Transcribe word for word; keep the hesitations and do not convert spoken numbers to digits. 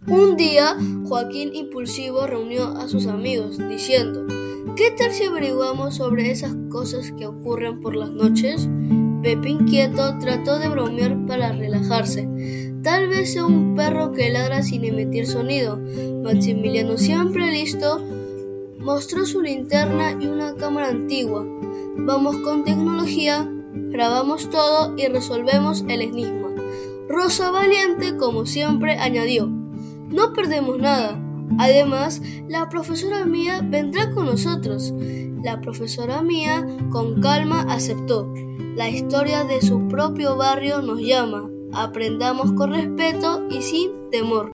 Un día, Joaquín impulsivo reunió a sus amigos, diciendo: ¿qué tal si averiguamos sobre esas cosas que ocurren por las noches? Pepe, inquieto, trató de bromear para relajarse. Tal vez sea un perro que ladra sin emitir sonido. Maximiliano, siempre listo, mostró su linterna y una cámara antigua. Vamos con tecnología, grabamos todo y resolvemos el enigma. Rosa, valiente como siempre, añadió: no perdemos nada. Además, la profesora Mía vendrá con nosotros. La profesora Mía, con calma, aceptó. La historia de su propio barrio nos llama. Aprendamos con respeto y sin temor.